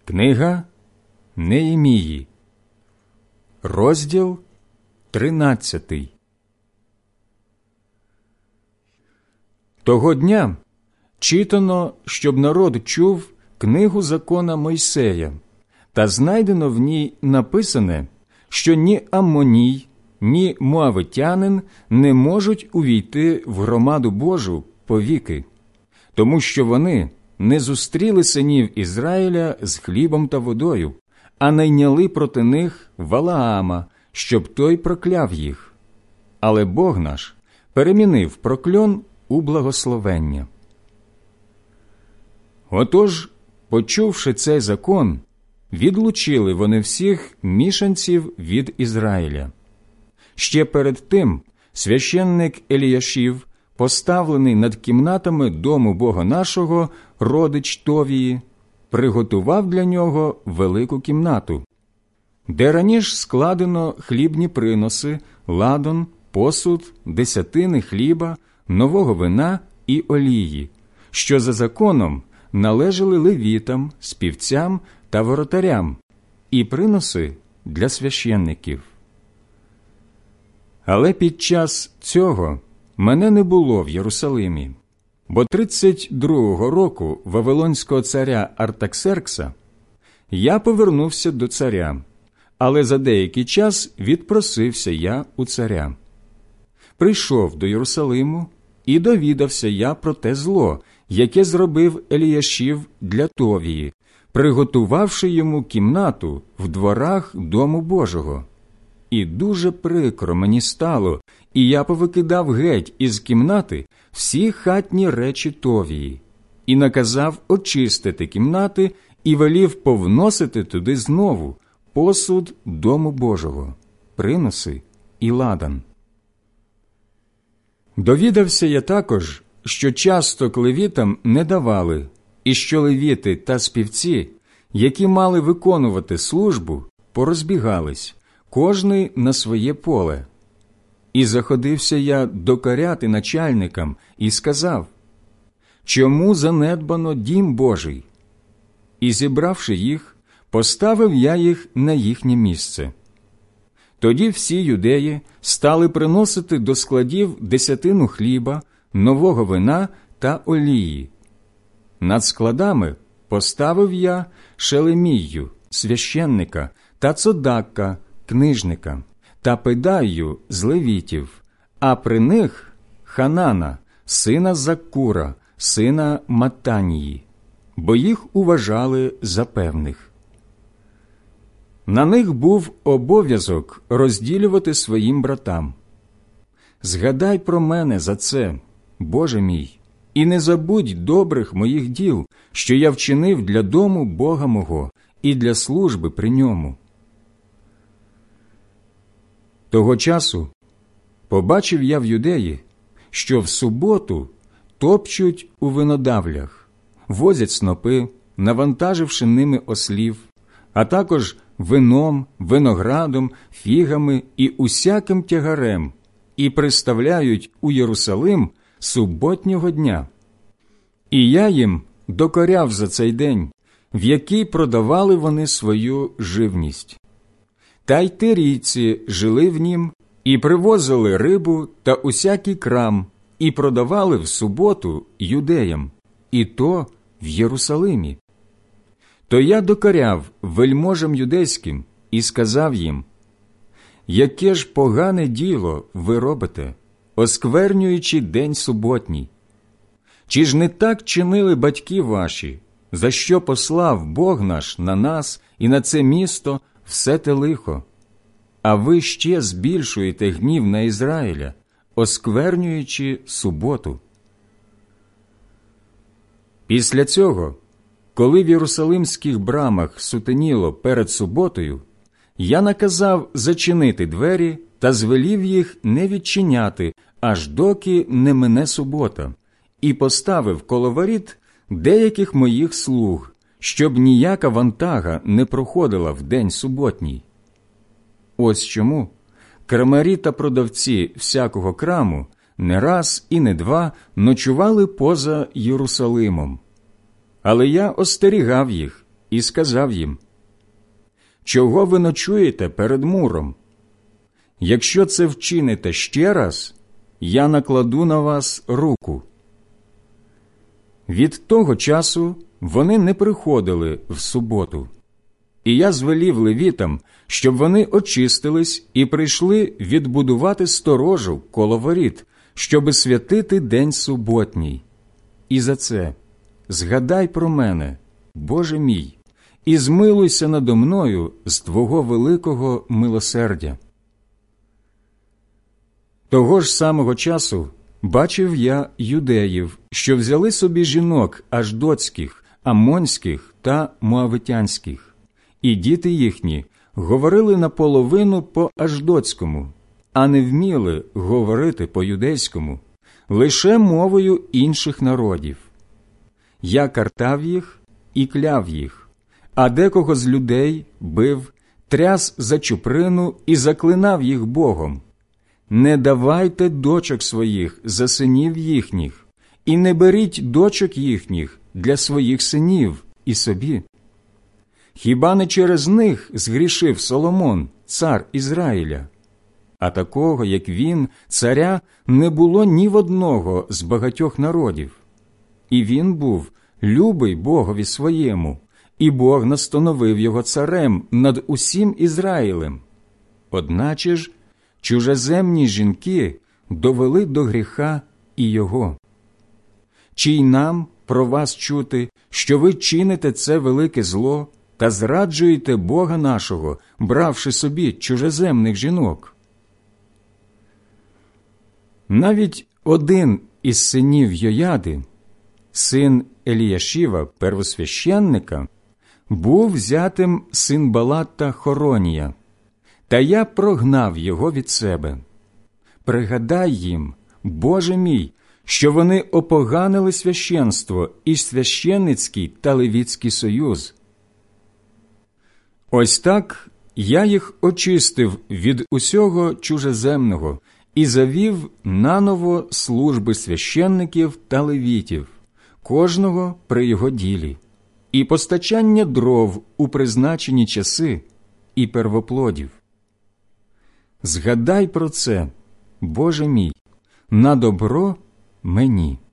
Книга Неємії, розділ 13. Того дня читано, щоб народ чув книгу закона Мойсея, та знайдено в ній написане, що ні Аммоній, ні Моавитянин не можуть увійти в громаду Божу повіки, тому що вони не зустріли синів Ізраїля з хлібом та водою, а найняли проти них Валаама, щоб той прокляв їх. Але Бог наш перемінив прокльон у благословення. Отож, почувши цей закон, відлучили вони всіх мішанців від Ізраїля. Ще перед тим священник Еліяшів, поставлений над кімнатами дому Бога нашого, родич Товії, приготував для нього велику кімнату, де раніше складено хлібні приноси, ладон, посуд, десятини хліба, нового вина і олії, що за законом належали левітам, співцям та воротарям, і приноси для священників. Але під час цього мене не було в Єрусалимі, бо 32-го року вавилонського царя Артаксеркса я повернувся до царя, але за деякий час відпросився я у царя. Прийшов до Єрусалиму і довідався я про те зло, яке зробив Еліяшів для Товії, приготувавши йому кімнату в дворах дому Божого. І дуже прикро мені стало, і я повикидав геть із кімнати всі хатні речі Товії, і наказав очистити кімнати, і велів повносити туди знову посуд дому Божого, приноси і ладан. Довідався я також, що часто левітам не давали, і що левіти та співці, які мали виконувати службу, порозбігались, кожний на своє поле. І заходився я докоряти начальникам і сказав: «Чому занедбано дім Божий?» І, зібравши їх, поставив я їх на їхнє місце. Тоді всі юдеї стали приносити до складів десятину хліба, нового вина та олії. Над складами поставив я Шелемію, священника, та Цодакка, книжника, та Педаю з левітів, а при них Ханана, сина Заккура, сина Маттанії, бо їх уважали за певних. На них був обов'язок розділювати своїм братам. Згадай про мене за це, Боже мій, і не забудь добрих моїх діл, що я вчинив для дому Бога мого і для служби при ньому. Того часу побачив я в Юдеї, що в суботу топчуть у винодавлях, возять снопи, навантаживши ними ослів, а також вином, виноградом, фігами і усяким тягарем, і приставляють у Єрусалим суботнього дня. І я їм докоряв за цей день, в який продавали вони свою живність. Та й тирійці жили в нім, і привозили рибу та усякий крам, і продавали в суботу юдеям, і то в Єрусалимі. То я докоряв вельможам юдейським і сказав їм: «Яке ж погане діло ви робите, осквернюючи день суботній? Чи ж не так чинили батьки ваші, за що послав Бог наш на нас і на це місто все те лихо? А ви ще збільшуєте гнів на Ізраїля, осквернюючи суботу». Після цього, коли в єрусалимських брамах сутеніло перед суботою, я наказав зачинити двері та звелів їх не відчиняти, аж доки не мине субота, і поставив коло воріт деяких моїх слуг, щоб ніяка вантага не проходила в день суботній. Ось чому крамарі та продавці всякого краму не раз і не два ночували поза Єрусалимом. Але я остерігав їх і сказав їм: «Чого ви ночуєте перед муром? Якщо це вчините ще раз, я накладу на вас руку». Від того часу вони не приходили в суботу. І я звелів левітам, щоб вони очистились і прийшли відбудувати сторожу коло воріт, щоби святити день суботній. І за це згадай про мене, Боже мій, і змилуйся надо мною з Твого великого милосердя. Того ж самого часу бачив я юдеїв, що взяли собі жінок аждотських, амонських та моавитянських, і діти їхні говорили наполовину по-аждотському, а не вміли говорити по-юдейському, лише мовою інших народів. Я картав їх і кляв їх, а декого з людей бив, тряс за чуприну і заклинав їх Богом: «Не давайте дочок своїх за синів їхніх, і не беріть дочок їхніх для своїх синів і собі. Хіба не через них згрішив Соломон, цар Ізраїля? А такого, як він, царя, не було ні в одного з багатьох народів. І він був любий Богові своєму, і Бог настановив його царем над усім Ізраїлем. Одначе ж чужеземні жінки довели до гріха і його. Чи й нам про вас чути, що ви чините це велике зло та зраджуєте Бога нашого, бравши собі чужеземних жінок?» Навіть один із синів Йояди, син Еліяшіва, первосвященника, був зятем Синбалата Хоронія, та я прогнав його від себе. Пригадай їм, Боже мій, що вони опоганили священство і священницький та левітський союз. Ось так я їх очистив від усього чужеземного і завів наново служби священників та левітів, кожного при його ділі, і постачання дров у призначені часи, і первоплодів. Згадай про це, Боже мій, на добро мені.